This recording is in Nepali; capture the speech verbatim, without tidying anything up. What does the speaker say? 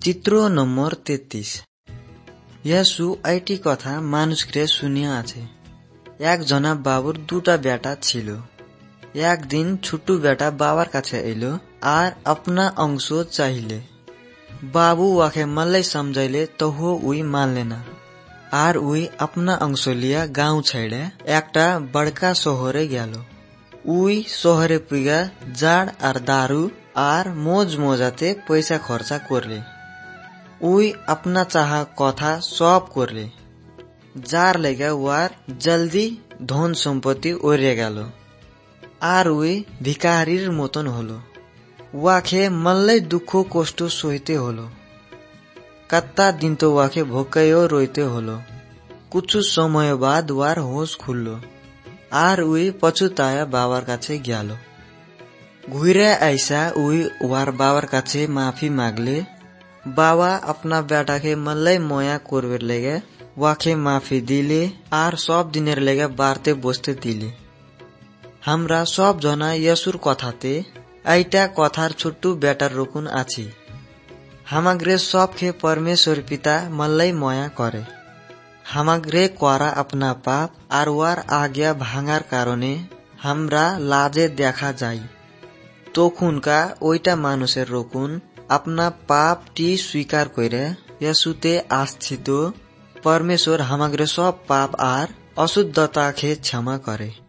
চিত্র নম্বর তেত্রিশ। ইয়াসু আইটি কথা মানুষকে শুনিয়া আছে। একজনা বাবুর দুটা বেটা ছিল। একদিন ছোট্টু বেটা বাবার কাছে এলো আর अपना अंश চাইলে। बाबू वाके मल्लै समझाइले तहो उई मानले ना আর উই अपना अंश लिया गाँव छाइड़े एकटा बड़का शहरे गेलो। उई शहरे पुगा जाड़ আর दारू আর मोज मोजाते पैसा खर्चा करले। उई अपना चाहा कथा सब करले। जार लेगा वार जल्दी धन सम्पत्ति ओरे गेल আর উই ভিকারির মতন হলো। ওয়াকে মল্লাই দুঃখ কষ্ট সইতে হলো। कत्ता दिन तो वाके भोकयो रोइते होलो। कुछ समय बाद वार होश खुल्लो আর উই पछुताया बाबार काछे गेलो। घुरे आइसा उई वार बाबार काछे माफी मागले। बाबा अपना बेटा के मल्लै मया करबेर लेगे वाके माफी दिले আর सब दिनेर लेगे बारते बसते दिले। हमरा सब जना यसुर कथाते आइटा कथार छोट्टू बेटार रकुन आछि। हामाग्रे सबके परमेश्वर पिता मल्लै मया करे। हामाग्रे करा अपना पाप আর ওয়ার आज्ञा भांगार कारणे हमरा लाजे देखा जाई। तखुनका ओइटा मानुषेर रकुन अपना पाप टी स्वीकार करे यसुते आस्थित परमेश्वर हामाग्रे सब पाप আর अशुद्धता के क्षमा करे।